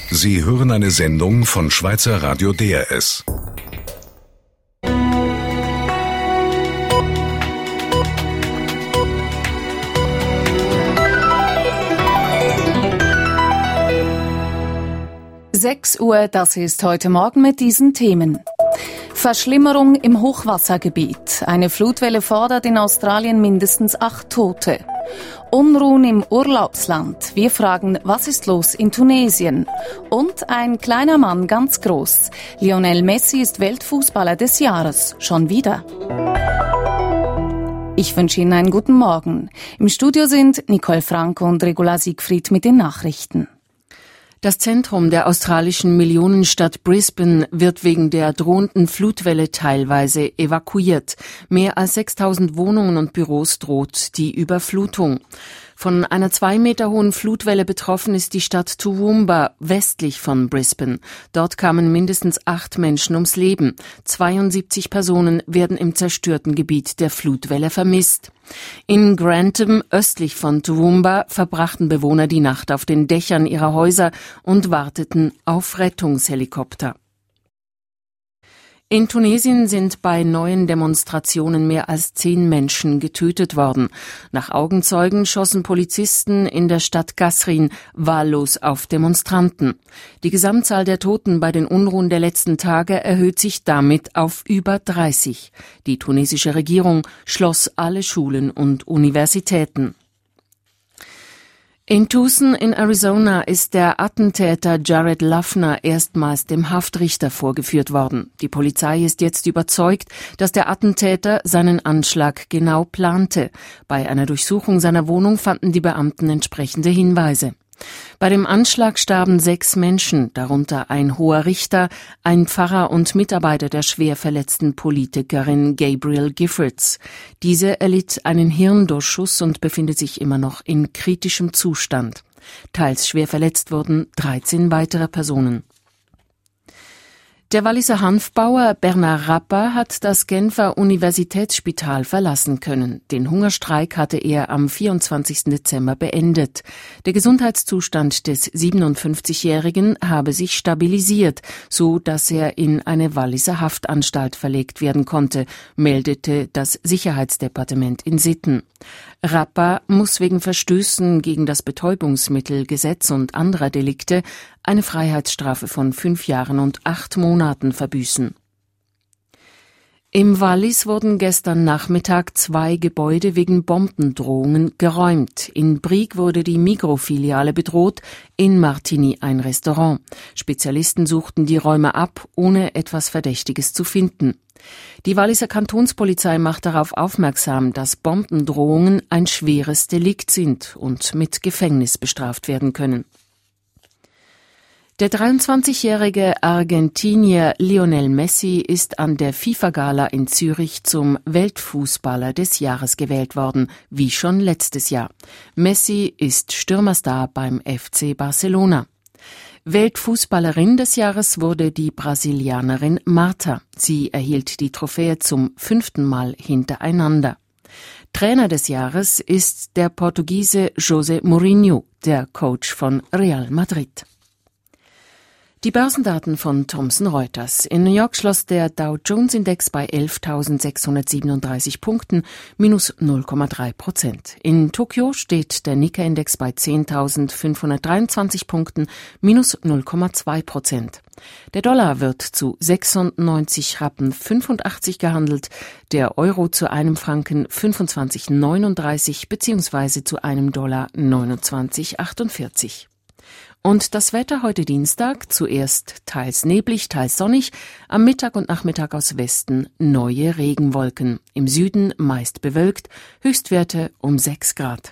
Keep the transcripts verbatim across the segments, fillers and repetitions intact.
Sie hören eine Sendung von Schweizer Radio D R S. sechs Uhr, das ist heute Morgen mit diesen Themen. Verschlimmerung im Hochwassergebiet. Eine Flutwelle fordert in Australien mindestens acht Tote. Unruhen im Urlaubsland. Wir fragen, was ist los in Tunesien? Und ein kleiner Mann ganz groß. Lionel Messi ist Weltfußballer des Jahres. Schon wieder. Ich wünsche Ihnen einen guten Morgen. Im Studio sind Nicole Franco und Regula Siegfried mit den Nachrichten. Das Zentrum der australischen Millionenstadt Brisbane wird wegen der drohenden Flutwelle teilweise evakuiert. Mehr als sechstausend Wohnungen und Büros droht die Überflutung. Von einer zwei Meter hohen Flutwelle betroffen ist die Stadt Toowoomba, westlich von Brisbane. Dort kamen mindestens acht Menschen ums Leben. zweiundsiebzig Personen werden im zerstörten Gebiet der Flutwelle vermisst. In Grantham, östlich von Toowoomba, verbrachten Bewohner die Nacht auf den Dächern ihrer Häuser und warteten auf Rettungshelikopter. In Tunesien sind bei neuen Demonstrationen mehr als zehn Menschen getötet worden. Nach Augenzeugen schossen Polizisten in der Stadt Qasrin wahllos auf Demonstranten. Die Gesamtzahl der Toten bei den Unruhen der letzten Tage erhöht sich damit auf über dreißig. Die tunesische Regierung schloss alle Schulen und Universitäten. In Tucson in Arizona ist der Attentäter Jared Loughner erstmals dem Haftrichter vorgeführt worden. Die Polizei ist jetzt überzeugt, dass der Attentäter seinen Anschlag genau plante. Bei einer Durchsuchung seiner Wohnung fanden die Beamten entsprechende Hinweise. Bei dem Anschlag starben sechs Menschen, darunter ein hoher Richter, ein Pfarrer und Mitarbeiter der schwer verletzten Politikerin Gabrielle Giffords. Diese erlitt einen Hirndurchschuss und befindet sich immer noch in kritischem Zustand. Teils schwer verletzt wurden dreizehn weitere Personen. Der Walliser Hanfbauer Bernard Rappa hat das Genfer Universitätsspital verlassen können. Den Hungerstreik hatte er am vierundzwanzigsten Dezember beendet. Der Gesundheitszustand des siebenundfünfzigjährigen habe sich stabilisiert, so dass er in eine Walliser Haftanstalt verlegt werden konnte, meldete das Sicherheitsdepartement in Sitten. Rappa muss wegen Verstößen gegen das Betäubungsmittelgesetz und anderer Delikte eine Freiheitsstrafe von fünf Jahren und acht Monaten verbüßen. Im Wallis wurden gestern Nachmittag zwei Gebäude wegen Bombendrohungen geräumt. In Brieg wurde die Migros-Filiale bedroht, in Martigny ein Restaurant. Spezialisten suchten die Räume ab, ohne etwas Verdächtiges zu finden. Die Walliser Kantonspolizei macht darauf aufmerksam, dass Bombendrohungen ein schweres Delikt sind und mit Gefängnis bestraft werden können. Der dreiundzwanzigjährige Argentinier Lionel Messi ist an der FIFA-Gala in Zürich zum Weltfußballer des Jahres gewählt worden, wie schon letztes Jahr. Messi ist Stürmerstar beim F C Barcelona. Weltfußballerin des Jahres wurde die Brasilianerin Marta. Sie erhielt die Trophäe zum fünften Mal hintereinander. Trainer des Jahres ist der Portugiese José Mourinho, der Coach von Real Madrid. Die Börsendaten von Thomson Reuters. In New York schloss der Dow-Jones-Index bei elftausendsechshundertsiebenunddreißig Punkten, minus null Komma drei Prozent. In Tokio steht der Nikkei-Index bei zehntausendfünfhundertdreiundzwanzig Punkten, minus null Komma zwei Prozent. Der Dollar wird zu sechsundneunzig Rappen fünfundachtzig gehandelt, der Euro zu einem Franken fünfundzwanzig Komma neununddreißig bzw. zu einem Dollar neunundzwanzig Komma achtundvierzig. Und das Wetter heute Dienstag, zuerst teils neblig, teils sonnig, am Mittag und Nachmittag aus Westen neue Regenwolken, im Süden meist bewölkt, Höchstwerte um sechs Grad.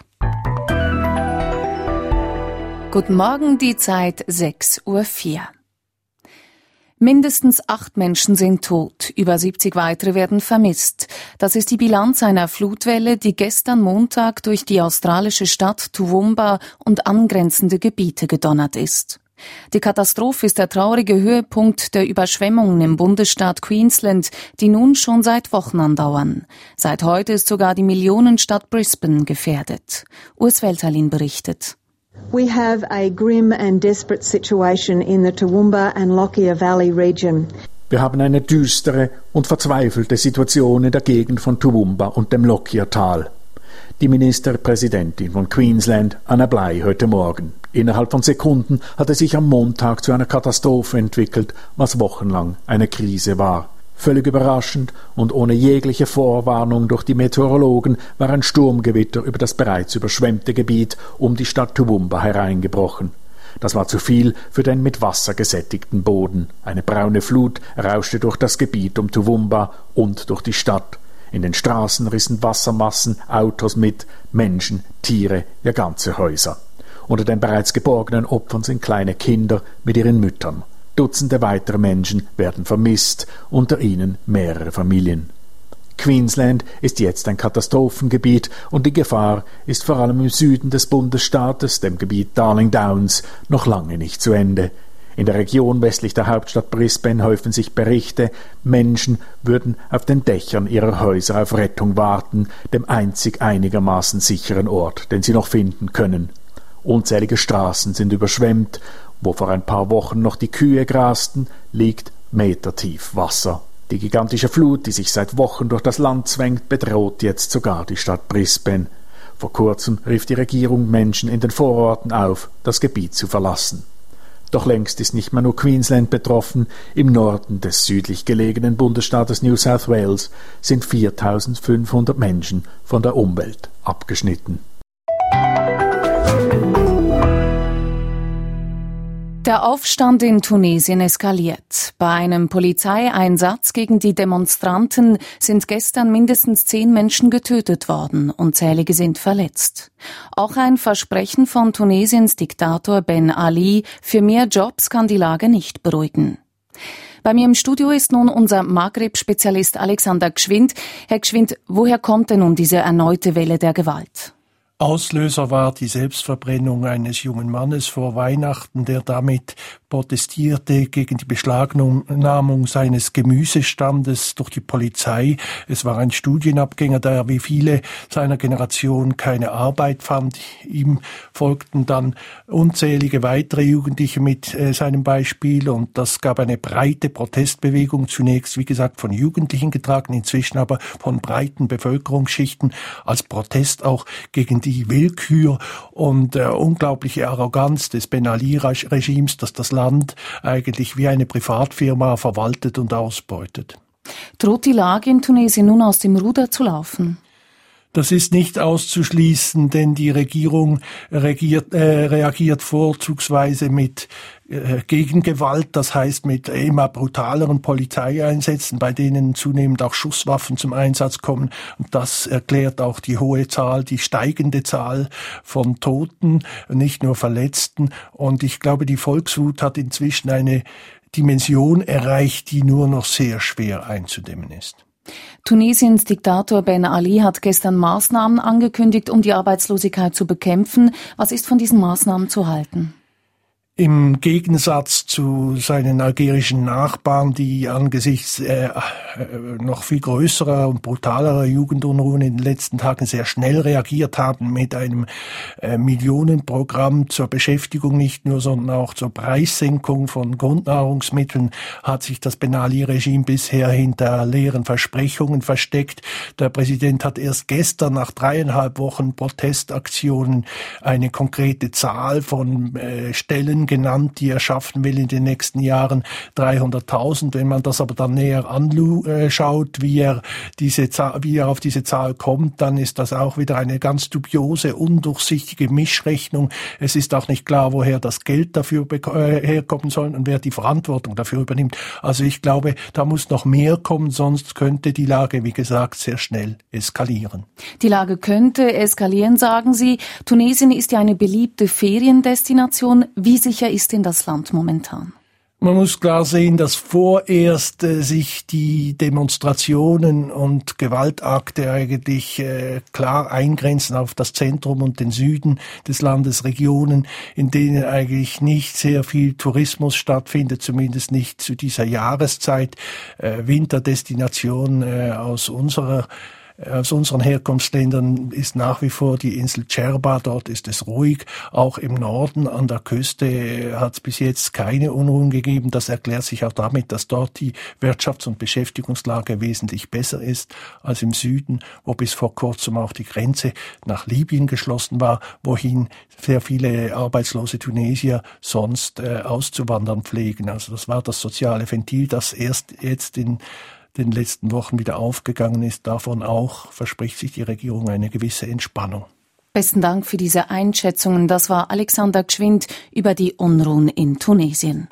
Guten Morgen, die Zeit sechs Uhr vier. Mindestens acht Menschen sind tot, über siebzig weitere werden vermisst. Das ist die Bilanz einer Flutwelle, die gestern Montag durch die australische Stadt Toowoomba und angrenzende Gebiete gedonnert ist. Die Katastrophe ist der traurige Höhepunkt der Überschwemmungen im Bundesstaat Queensland, die nun schon seit Wochen andauern. Seit heute ist sogar die Millionenstadt Brisbane gefährdet. Urs Welterlin berichtet. We have a grim and desperate situation in the Toowoomba and Lockyer Valley region. Wir haben eine düstere und verzweifelte Situation in der Gegend von Toowoomba und dem Lockyer-Tal. Die Ministerpräsidentin von Queensland, Anna Bligh, heute Morgen. Innerhalb von Sekunden hat es sich am Montag zu einer Katastrophe entwickelt, was wochenlang eine Krise war. Völlig überraschend und ohne jegliche Vorwarnung durch die Meteorologen war ein Sturmgewitter über das bereits überschwemmte Gebiet um die Stadt Toowoomba hereingebrochen. Das war zu viel für den mit Wasser gesättigten Boden. Eine braune Flut rauschte durch das Gebiet um Toowoomba und durch die Stadt. In den Straßen rissen Wassermassen Autos mit, Menschen, Tiere, ja ganze Häuser. Unter den bereits geborgenen Opfern sind kleine Kinder mit ihren Müttern. Dutzende weitere Menschen werden vermisst, unter ihnen mehrere Familien. Queensland ist jetzt ein Katastrophengebiet und die Gefahr ist vor allem im Süden des Bundesstaates, dem Gebiet Darling Downs, noch lange nicht zu Ende. In der Region westlich der Hauptstadt Brisbane häufen sich Berichte, Menschen würden auf den Dächern ihrer Häuser auf Rettung warten, dem einzig einigermaßen sicheren Ort, den sie noch finden können. Unzählige Straßen sind überschwemmt, wo vor ein paar Wochen noch die Kühe grasten, liegt metertief Wasser. Die gigantische Flut, die sich seit Wochen durch das Land zwängt, bedroht jetzt sogar die Stadt Brisbane. Vor kurzem rief die Regierung Menschen in den Vororten auf, das Gebiet zu verlassen. Doch längst ist nicht mehr nur Queensland betroffen. Im Norden des südlich gelegenen Bundesstaates New South Wales sind viertausendfünfhundert Menschen von der Umwelt abgeschnitten. Der Aufstand in Tunesien eskaliert. Bei einem Polizeieinsatz gegen die Demonstranten sind gestern mindestens zehn Menschen getötet worden, unzählige sind verletzt. Auch ein Versprechen von Tunesiens Diktator Ben Ali für mehr Jobs kann die Lage nicht beruhigen. Bei mir im Studio ist nun unser Maghreb-Spezialist Alexander Gschwind. Herr Gschwind, woher kommt denn nun diese erneute Welle der Gewalt? Auslöser war die Selbstverbrennung eines jungen Mannes vor Weihnachten, der damit protestierte gegen die Beschlagnahmung seines Gemüsestandes durch die Polizei. Es war ein Studienabgänger, der wie viele seiner Generation keine Arbeit fand. Ihm folgten dann unzählige weitere Jugendliche mit äh, seinem Beispiel und das gab eine breite Protestbewegung, zunächst wie gesagt von Jugendlichen getragen, inzwischen aber von breiten Bevölkerungsschichten als Protest auch gegen die Willkür und äh, unglaubliche Arroganz des Ben Ali-Regimes, das das Land eigentlich wie eine Privatfirma verwaltet und ausbeutet. Droht die Lage in Tunesien nun aus dem Ruder zu laufen? Das ist nicht auszuschließen, denn die Regierung regiert, äh, reagiert vorzugsweise mit äh, Gegengewalt, das heißt mit immer brutaleren Polizeieinsätzen, bei denen zunehmend auch Schusswaffen zum Einsatz kommen. Und das erklärt auch die hohe Zahl, die steigende Zahl von Toten, nicht nur Verletzten. Und ich glaube, die Volkswut hat inzwischen eine Dimension erreicht, die nur noch sehr schwer einzudämmen ist. Tunesiens Diktator Ben Ali hat gestern Maßnahmen angekündigt, um die Arbeitslosigkeit zu bekämpfen. Was ist von diesen Maßnahmen zu halten? Im Gegensatz zu seinen algerischen Nachbarn, die angesichts äh, noch viel größerer und brutalerer Jugendunruhen in den letzten Tagen sehr schnell reagiert haben mit einem äh, Millionenprogramm zur Beschäftigung nicht nur, sondern auch zur Preissenkung von Grundnahrungsmitteln, hat sich das Ben Ali-Regime bisher hinter leeren Versprechungen versteckt. Der Präsident hat erst gestern nach dreieinhalb Wochen Protestaktionen eine konkrete Zahl von äh, Stellen genannt, die er schaffen will in den nächsten Jahren, dreihunderttausend. Wenn man das aber dann näher anschaut, wie er diese Zahl, wie er auf diese Zahl kommt, dann ist das auch wieder eine ganz dubiose, undurchsichtige Mischrechnung. Es ist auch nicht klar, woher das Geld dafür äh, herkommen soll und wer die Verantwortung dafür übernimmt. Also ich glaube, da muss noch mehr kommen, sonst könnte die Lage, wie gesagt, sehr schnell eskalieren. Die Lage könnte eskalieren, sagen Sie. Tunesien ist ja eine beliebte Feriendestination. Wie sicher ist denn das Land momentan? Man muss klar sehen, dass vorerst äh, sich die Demonstrationen und Gewaltakte eigentlich äh, klar eingrenzen auf das Zentrum und den Süden des Landes, Regionen, in denen eigentlich nicht sehr viel Tourismus stattfindet, zumindest nicht zu dieser Jahreszeit. Äh, Winterdestination äh, aus unserer aus unseren Herkunftsländern ist nach wie vor die Insel Djerba. Dort ist es ruhig. Auch im Norden an der Küste hat es bis jetzt keine Unruhen gegeben. Das erklärt sich auch damit, dass dort die Wirtschafts- und Beschäftigungslage wesentlich besser ist als im Süden, wo bis vor kurzem auch die Grenze nach Libyen geschlossen war, wohin sehr viele arbeitslose Tunesier sonst äh, auszuwandern pflegen. Also das war das soziale Ventil, das erst jetzt in den letzten Wochen wieder aufgegangen ist. Davon auch verspricht sich die Regierung eine gewisse Entspannung. Besten Dank für diese Einschätzungen. Das war Alexander Gschwind über die Unruhen in Tunesien.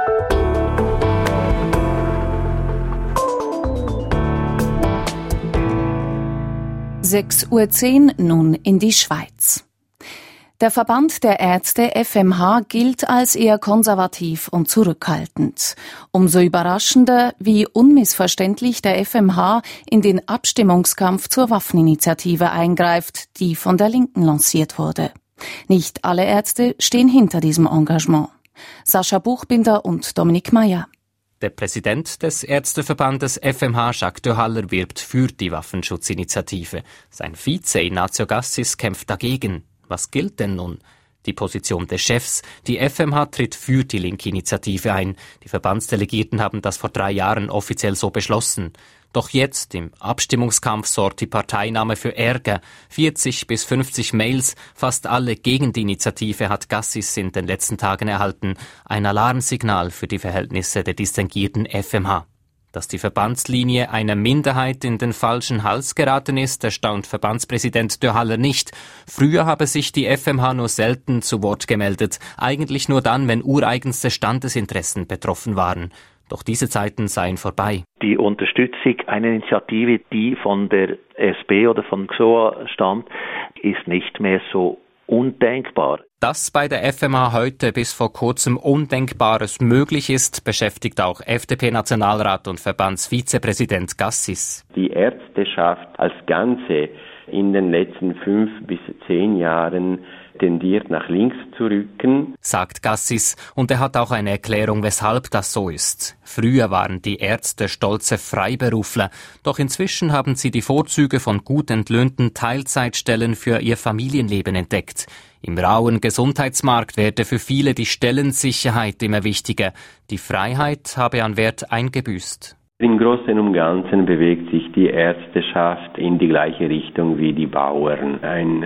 sechs Uhr zehn, nun in die Schweiz. Der Verband der Ärzte F M H gilt als eher konservativ und zurückhaltend. Umso überraschender, wie unmissverständlich der F M H in den Abstimmungskampf zur Waffeninitiative eingreift, die von der Linken lanciert wurde. Nicht alle Ärzte stehen hinter diesem Engagement. Sascha Buchbinder und Dominik Meyer. Der Präsident des Ärzteverbandes F M H, Jacques de Haller, wirbt für die Waffenschutzinitiative. Sein Vize Ignazio Gassis kämpft dagegen. Was gilt denn nun? Die Position des Chefs. Die F M H tritt für die linke Initiative ein. Die Verbandsdelegierten haben das vor drei Jahren offiziell so beschlossen. Doch jetzt, im Abstimmungskampf, sorgt die Parteinahme für Ärger. vierzig bis fünfzig Mails, fast alle gegen die Initiative, hat Gassis in den letzten Tagen erhalten. Ein Alarmsignal für die Verhältnisse der distinguierten F M H. Dass die Verbandslinie einer Minderheit in den falschen Hals geraten ist, erstaunt Verbandspräsident de Haller nicht. Früher habe sich die F M H nur selten zu Wort gemeldet, eigentlich nur dann, wenn ureigenste Standesinteressen betroffen waren. Doch diese Zeiten seien vorbei. Die Unterstützung einer Initiative, die von der S P oder von X O A stammt, ist nicht mehr so undenkbar. Dass bei der F M H heute bis vor kurzem Undenkbares möglich ist, beschäftigt auch F D P-Nationalrat und Verbandsvizepräsident Gassis. Die Ärzteschaft als Ganze in den letzten fünf bis zehn Jahren tendiert nach links zu rücken, sagt Gassis, und er hat auch eine Erklärung, weshalb das so ist. Früher waren die Ärzte stolze Freiberufler, doch inzwischen haben sie die Vorzüge von gut entlöhnten Teilzeitstellen für ihr Familienleben entdeckt. Im rauen Gesundheitsmarkt werde für viele die Stellensicherheit immer wichtiger. Die Freiheit habe an Wert eingebüßt. Im Großen und Ganzen bewegt sich die Ärzteschaft in die gleiche Richtung wie die Bauern. Ein,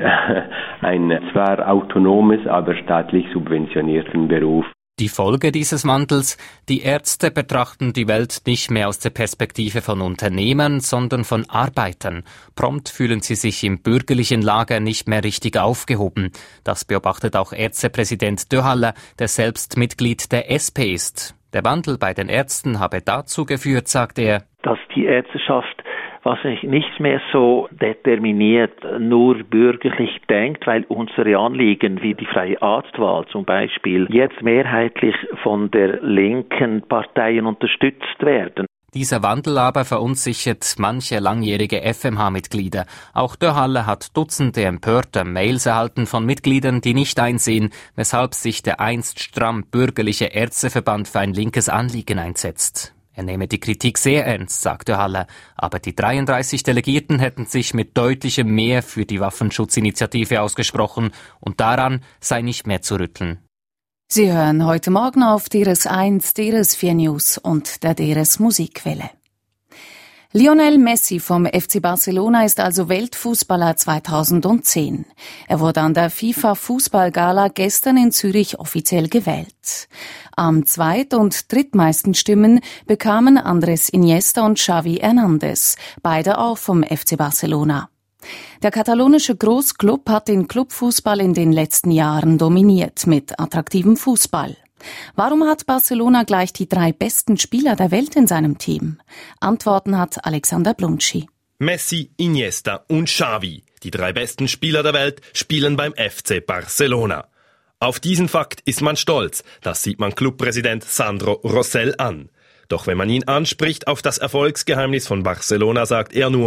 ein zwar autonomes, aber staatlich subventionierten Beruf. Die Folge dieses Wandels: Die Ärzte betrachten die Welt nicht mehr aus der Perspektive von Unternehmern, sondern von Arbeitern. Prompt fühlen sie sich im bürgerlichen Lager nicht mehr richtig aufgehoben. Das beobachtet auch Ärztepräsident de Haller, der selbst Mitglied der S P ist. Der Wandel bei den Ärzten habe dazu geführt, sagt er, dass die Ärzteschaft was sich nicht mehr so determiniert, nur bürgerlich denkt, weil unsere Anliegen wie die freie Arztwahl zum Beispiel jetzt mehrheitlich von der linken Parteien unterstützt werden. Dieser Wandel aber verunsichert manche langjährige F M H-Mitglieder. Auch de Haller hat Dutzende empörter Mails erhalten von Mitgliedern, die nicht einsehen, weshalb sich der einst stramm bürgerliche Ärzteverband für ein linkes Anliegen einsetzt. Er nehme die Kritik sehr ernst, sagt de Haller, aber die dreiunddreißig Delegierten hätten sich mit deutlichem Mehr für die Waffenschutzinitiative ausgesprochen und daran sei nicht mehr zu rütteln. Sie hören heute Morgen auf D R S eins, D R S vier News und der D R S Musikwelle. Lionel Messi vom F C Barcelona ist also Weltfußballer zweitausendzehn. Er wurde an der FIFA-Fußballgala gestern in Zürich offiziell gewählt. Am zweit- und drittmeisten Stimmen bekamen Andrés Iniesta und Xavi Hernández, beide auch vom F C Barcelona. Der katalonische Großclub hat den Clubfußball in den letzten Jahren dominiert mit attraktivem Fußball. Warum hat Barcelona gleich die drei besten Spieler der Welt in seinem Team? Antworten hat Alexander Blunschi. Messi, Iniesta und Xavi, die drei besten Spieler der Welt, spielen beim F C Barcelona. Auf diesen Fakt ist man stolz, das sieht man Clubpräsident Sandro Rosell an. Doch wenn man ihn anspricht auf das Erfolgsgeheimnis von Barcelona, sagt er nur,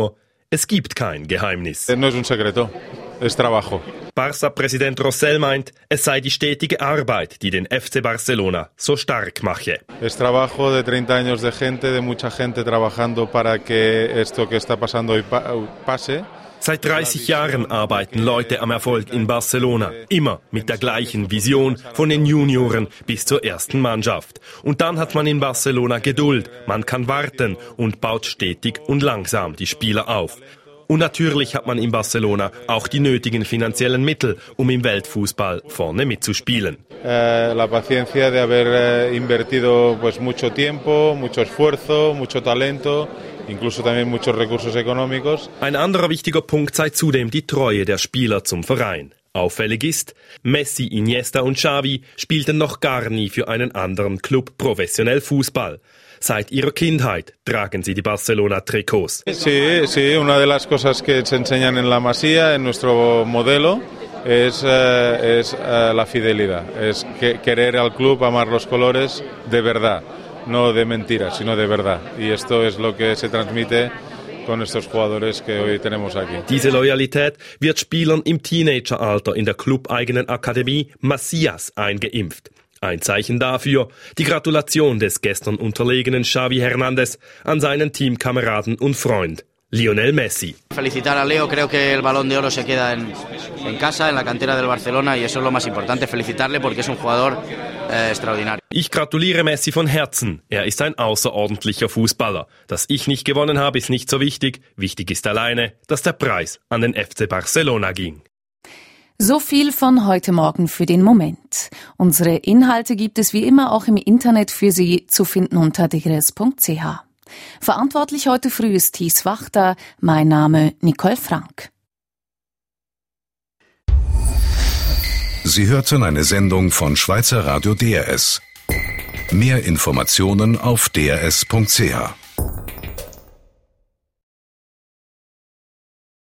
Es gibt kein Geheimnis. No es un secreto, es trabajo. Barca-Präsident Rosell meint, es sei die stetige Arbeit, die den F C Barcelona so stark mache. Es trabajo de treinta años de gente, de mucha gente trabajando para que esto que está pasando hoy pase. Seit dreißig Jahren arbeiten Leute am Erfolg in Barcelona, immer mit der gleichen Vision, von den Junioren bis zur ersten Mannschaft. Und dann hat man in Barcelona Geduld, man kann warten und baut stetig und langsam die Spieler auf. Und natürlich hat man in Barcelona auch die nötigen finanziellen Mittel, um im Weltfußball vorne mitzuspielen. Eh, la paciencia de haber eh, invertido pues mucho tiempo, mucho esfuerzo, mucho talento, incluso también muchos recursos económicos. Ein anderer wichtiger Punkt sei zudem die Treue der Spieler zum Verein. Auffällig ist, Messi, Iniesta und Xavi spielten noch gar nie für einen anderen Club professionell Fußball. Seit ihrer Kindheit tragen sie die Barcelona-Trikots. Sí, sí, una de las cosas que se enseñan en la Masía, en nuestro modelo, es, eh, es eh, la fidelidad, es que, querer al club, amar los colores de verdad, no de mentiras, sino de verdad. Y esto es lo que se transmite con estos jugadores que hoy tenemos aquí. Diese Loyalität wird Spielern im Teenageralter in der clubeigenen Akademie Macias eingeimpft. Ein Zeichen dafür, die Gratulation des gestern unterlegenen Xavi Hernández an seinen Teamkameraden und Freund Lionel Messi. Felicitar a Leo, creo que el Balón de Oro se queda en, en casa, en la cantera del Barcelona, y eso es lo más importante, felicitarle porque es un jugador eh, extraordinario. Ich gratuliere Messi von Herzen. Er ist ein außerordentlicher Fußballer. Dass ich nicht gewonnen habe, ist nicht so wichtig. Wichtig ist alleine, dass der Preis an den F C Barcelona ging. So viel von heute Morgen für den Moment. Unsere Inhalte gibt es wie immer auch im Internet für Sie zu finden unter digres punkt c h. Verantwortlich heute früh ist Thies Wachter, mein Name Nicole Frank. Sie hörten eine Sendung von Schweizer Radio D R S. Mehr Informationen auf d r s punkt c h.